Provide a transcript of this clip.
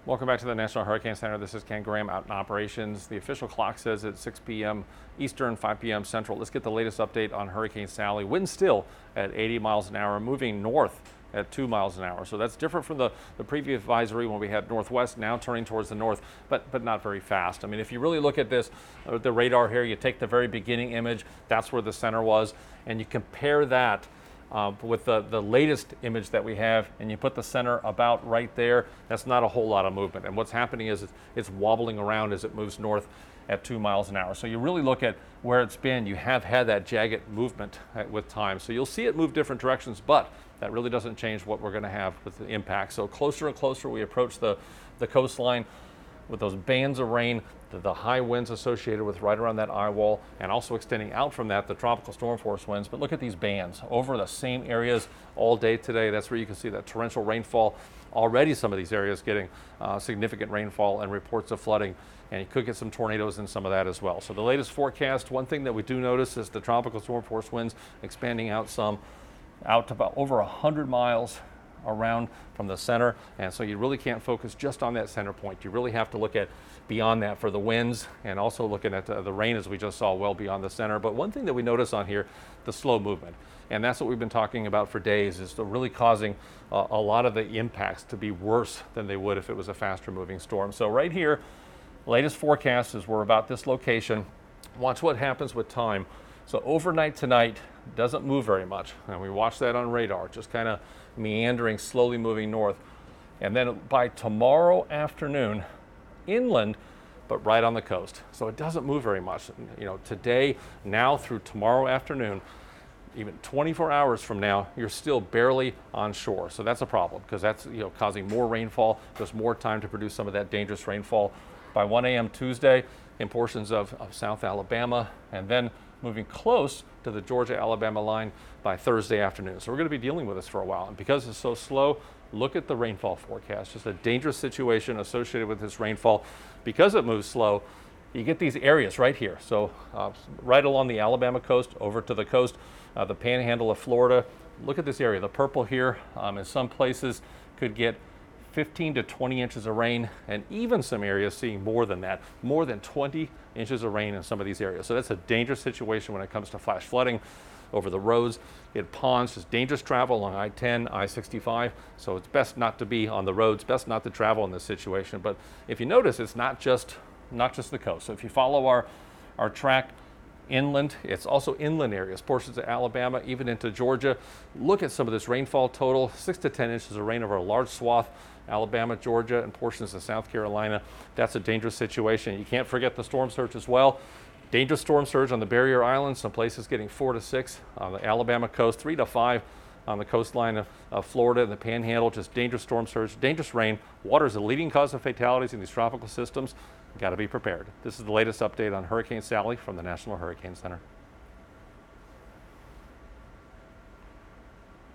Welcome back to the National Hurricane Center. This is Ken Graham out in operations. The official clock says it's 6 p.m. Eastern, 5 p.m. Central. Let's get the latest update on Hurricane Sally. Wind still at 80 miles an hour, moving north at 2 miles an hour. So that's different from the previous advisory when we had northwest, now turning towards the north, but not very fast. I mean, if you really look at this, the radar here, you take the very beginning image, that's where the center was, and you compare that with the latest image that we have, and you put the center about right there, that's not a whole lot of movement. And what's happening is it's wobbling around as it moves north at 2 miles an hour. So you really look at where it's been, you have had that jagged movement with time. So you'll see it move different directions, but that really doesn't change what we're going to have with the impact. So closer and closer we approach the coastline with those bands of rain, the high winds associated with right around that eye wall, and also extending out from that, the tropical storm force winds. But look at these bands over the same areas all day today. That's where you can see that torrential rainfall. Already some of these areas getting significant rainfall and reports of flooding, and you could get some tornadoes in some of that as well. So the latest forecast, one thing that we do notice is the tropical storm force winds expanding out to about over 100 miles around from the center, and so you really can't focus just on that center point. You really have to look at beyond that for the winds, and also looking at the rain as we just saw well beyond the center. But one thing that we notice on here, the slow movement, and that's what we've been talking about for days, is really causing a lot of the impacts to be worse than they would if it was a faster moving storm. So right here, latest forecast is we're about this location. Watch what happens with time. So overnight tonight doesn't move very much, and we watch that on radar, just kind of meandering, slowly moving north. And then by tomorrow afternoon, inland, but right on the coast. So it doesn't move very much. You know, today, now through tomorrow afternoon, even 24 hours from now, you're still barely on shore. So that's a problem, because that's causing more rainfall. There's more time to produce some of that dangerous rainfall. By 1 a.m. Tuesday, in portions of South Alabama, and then moving close to the Georgia-Alabama line by Thursday afternoon. So we're going to be dealing with this for a while. And because it's so slow, look at the rainfall forecast. Just a dangerous situation associated with this rainfall. Because it moves slow, you get these areas right here. So right along the Alabama coast, over to the coast, the panhandle of Florida. Look at this area. The purple here in some places could get 15 to 20 inches of rain, and even some areas seeing more than that, more than 20 inches of rain in some of these areas. So that's a dangerous situation when it comes to flash flooding over the roads, in ponds, just dangerous travel along I-10, I-65. So it's best not to be on the roads, best not to travel in this situation. But if you notice, it's not just the coast. So if you follow our track inland, it's also inland areas, portions of Alabama, even into Georgia. Look at some of this rainfall total, 6 to 10 inches of rain over a large swath, Alabama, Georgia, and portions of South Carolina. That's a dangerous situation. You can't forget the storm surge as well. Dangerous storm surge on the Barrier Islands, some places getting 4 to 6 on the Alabama coast, 3 to 5 on the coastline of Florida and the Panhandle. Just dangerous storm surge, dangerous rain. Water is the leading cause of fatalities in these tropical systems. Got to be prepared. This is the latest update on Hurricane Sally from the National Hurricane Center.